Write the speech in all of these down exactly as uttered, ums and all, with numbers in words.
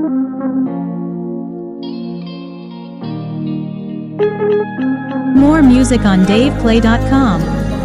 More music on dave play dot com.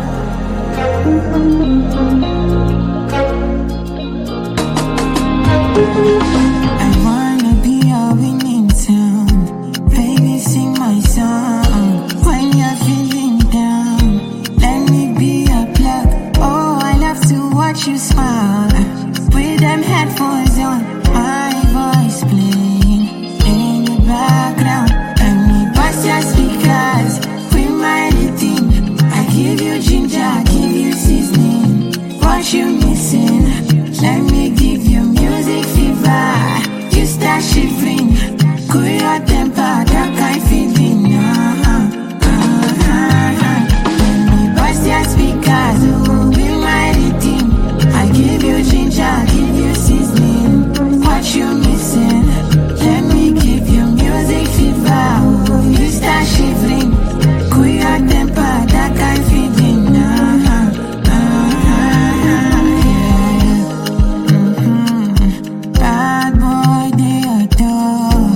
I wanna be a winning sound. Baby, sing my song. When you're feeling down, let me be a plug. Oh, I love to watch you smile. With them headphones on, my voice playing in the background. Let me bust your speakers with my rhythm. I give you ginger, give you seasoning. What you missing? Let me give you music fever. You start shivering, cool your temper, that kind feeling. Uh-huh, uh-huh. Let me bust your speakers, oh, with my rhythm. I give you ginger, give you seasoning. What you missing? Let me give you music fever. Oh, you start shivering, cool your temper, that kind feeling. Uh-huh, uh-huh, yeah. Mm-hmm. Bad boy, they adore.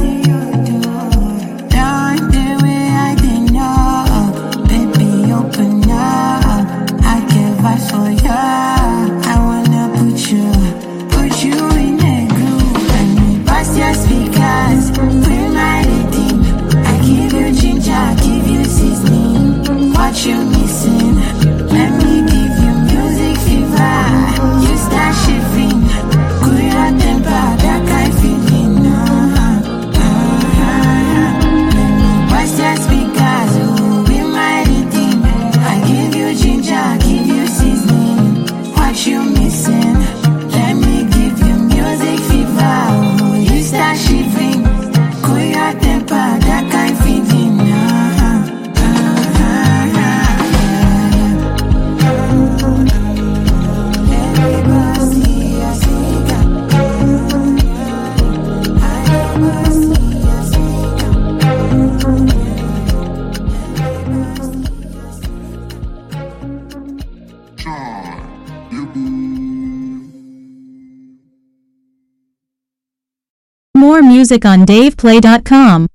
Down the way I did know. Baby, open up. I get vibes for ya. I wanna put you, put you in a groove. Let me bust your speakers with my rhythm. I give you ginger, give you seasoning. What you missing? Let me give you music fever. You start shivering, cool your temper, that kind feeling. Uh-huh, uh-huh. Let me bust your speakers, oh, with my rhythm. I give you ginger, give you seasoning. What you missing? Let me give you music fever. Oh, you start shivering, cool your temper, that kind feeling. Uh-huh, uh-huh, yeah. Let me bust your speaker. I bust your speaker. More music on dave play dot com.